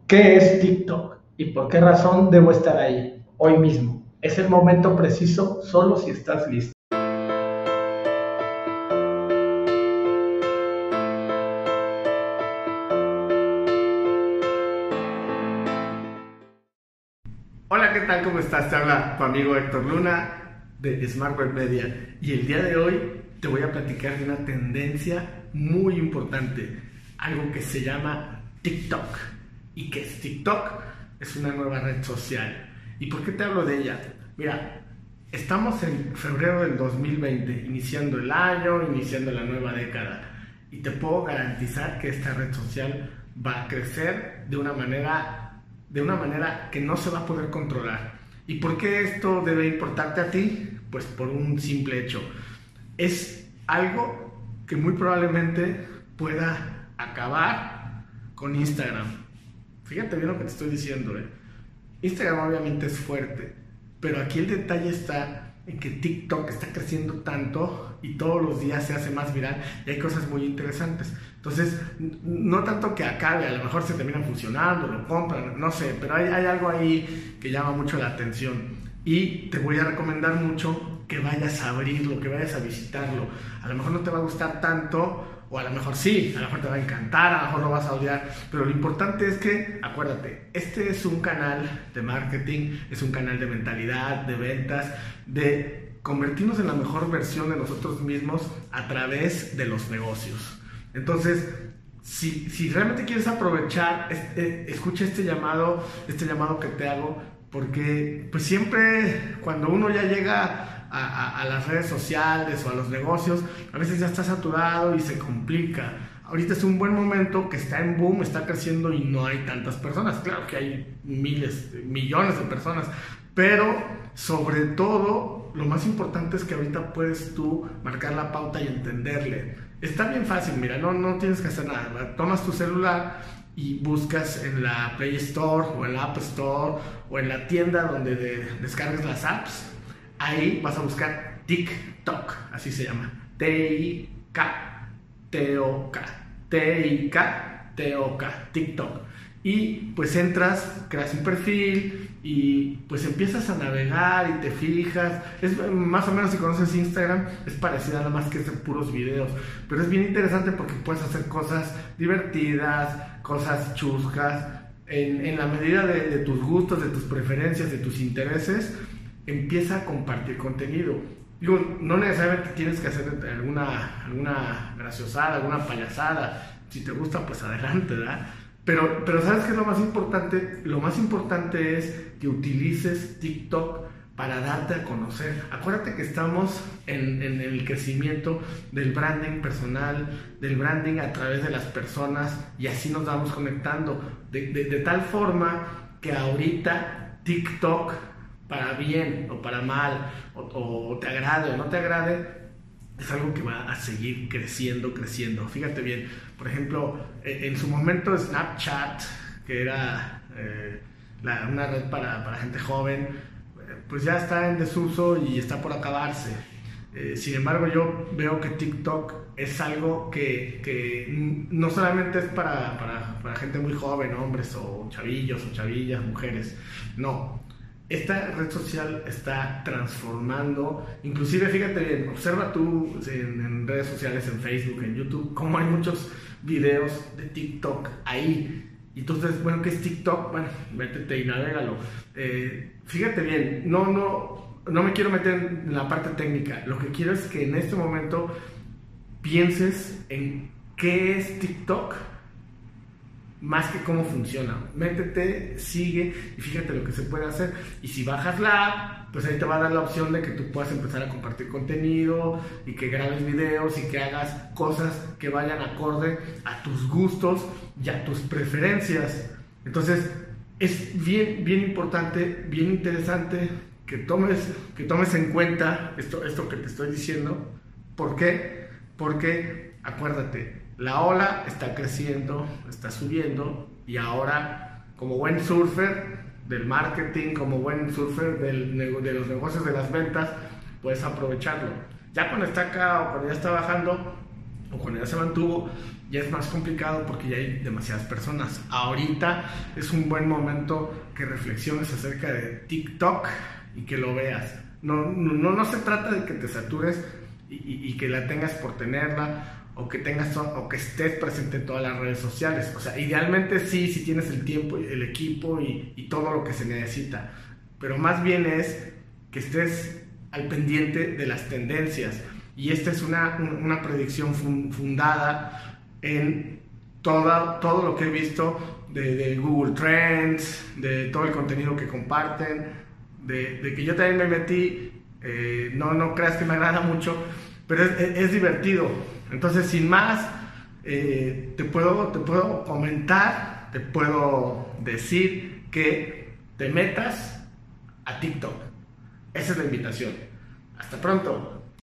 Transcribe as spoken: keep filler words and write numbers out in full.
¿Qué es TikTok y por qué razón debo estar ahí hoy mismo? Es el momento preciso solo si estás listo. Hola, ¿qué tal? ¿Cómo estás? Te habla tu amigo Héctor Luna de Smart Web Media y el día de hoy te voy a platicar de una tendencia muy importante, algo que se llama TikTok. ¿Y qué es TikTok? Es una nueva red social. ¿Y por qué te hablo de ella? Mira, estamos en febrero del dos mil veinte, iniciando el año, iniciando la nueva década y te puedo garantizar que esta red social va a crecer de una manera de una manera que no se va a poder controlar. ¿Y por qué esto debe importarte a ti? Pues por un simple hecho. Es algo que muy probablemente pueda acabar con Instagram. Fíjate bien lo que te estoy diciendo, ¿eh? Instagram obviamente es fuerte, pero aquí el detalle está en que TikTok está creciendo tanto y todos los días se hace más viral y hay cosas muy interesantes. Entonces, no tanto que acabe, a lo mejor se termina funcionando, lo compran, no sé, pero hay, hay algo ahí que llama mucho la atención y te voy a recomendar mucho que vayas a abrirlo, que vayas a visitarlo. A lo mejor no te va a gustar tanto, o a lo mejor sí, a lo mejor te va a encantar, a lo mejor lo vas a odiar, pero lo importante es que, acuérdate, este es un canal de marketing, es un canal de mentalidad, de ventas, de convertirnos en la mejor versión de nosotros mismos a través de los negocios. Entonces, si, si realmente quieres aprovechar, este, escucha este llamado, este llamado que te hago, porque pues siempre cuando uno ya llega A, a, a las redes sociales o a los negocios, a veces ya está saturado y se complica. Ahorita es un buen momento que está en boom, está creciendo y no hay tantas personas. Claro que hay miles, millones de personas, pero sobre todo lo más importante es que ahorita puedes tú marcar la pauta y entenderle. Está bien fácil, mira, no, no tienes que hacer nada. Tomas tu celular y buscas en la Play Store o en la App Store o en la tienda donde de, descargues las apps. Ahí vas a buscar TikTok, así se llama, T I K T O K, T I K T O K, TikTok. Y pues entras, creas un perfil y pues empiezas a navegar y te fijas. Es más o menos, si conoces Instagram, es parecida, nada más que es de puros videos. Pero es bien interesante porque puedes hacer cosas divertidas, cosas chuscas, en, en la medida de, de tus gustos, de tus preferencias, de tus intereses. Empieza a compartir contenido. Digo, no necesariamente tienes que hacer alguna, alguna graciosada, alguna payasada. Si te gusta, pues adelante, ¿verdad? Pero, pero ¿sabes qué es lo más importante? Lo más importante es que utilices TikTok para darte a conocer. Acuérdate que estamos en, en el crecimiento del branding personal, del branding a través de las personas, y así nos vamos conectando. De, de, de tal forma que ahorita TikTok, para bien o para mal, o, o te agrade o no te agrade, es algo que va a seguir creciendo, creciendo. Fíjate bien, por ejemplo, en su momento Snapchat, que era eh, la, una red para, para gente joven, pues ya está en desuso y está por acabarse. Eh, sin embargo, yo veo que TikTok es algo que, que no solamente es para, para, para gente muy joven, hombres o chavillos o chavillas, mujeres, no. Esta red social está transformando, inclusive fíjate bien, observa tú en, en redes sociales, en Facebook, en YouTube, cómo hay muchos videos de TikTok ahí. Y entonces, bueno, ¿qué es TikTok? Bueno, métete y navégalo. Eh, fíjate bien, no, no, no me quiero meter en la parte técnica. Lo que quiero es que en este momento pienses en qué es TikTok, más que cómo funciona. Métete, sigue y fíjate lo que se puede hacer. Y si bajas la app, pues ahí te va a dar la opción de que tú puedas empezar a compartir contenido y que grabes videos y que hagas cosas que vayan acorde a tus gustos y a tus preferencias. Entonces es bien, bien importante, bien interesante que tomes, que tomes en cuenta esto, esto que te estoy diciendo. ¿Por qué? Porque acuérdate, la ola está creciendo, está subiendo, y ahora, como buen surfer del marketing, como buen surfer del, de los negocios de las ventas, puedes aprovecharlo. Ya cuando está acá o cuando ya está bajando o cuando ya se mantuvo, ya es más complicado porque ya hay demasiadas personas. Ahorita es un buen momento que reflexiones acerca de TikTok y que lo veas. No, no, no se trata de que te satures y, y, y que la tengas por tenerla, o que tengas o que estés presente en todas las redes sociales. O sea, idealmente sí, si tienes el tiempo, el equipo y, y todo lo que se necesita, pero más bien es que estés al pendiente de las tendencias. Y esta es una, una predicción fundada en toda, todo lo que he visto de, de Google Trends, de todo el contenido que comparten, de, de que yo también me metí. Eh, no, no creas que me agrada mucho, pero es, es, es divertido. Entonces, sin más, eh, te, puedo, te puedo comentar, te puedo decir que te metas a TikTok. Esa es la invitación. Hasta pronto.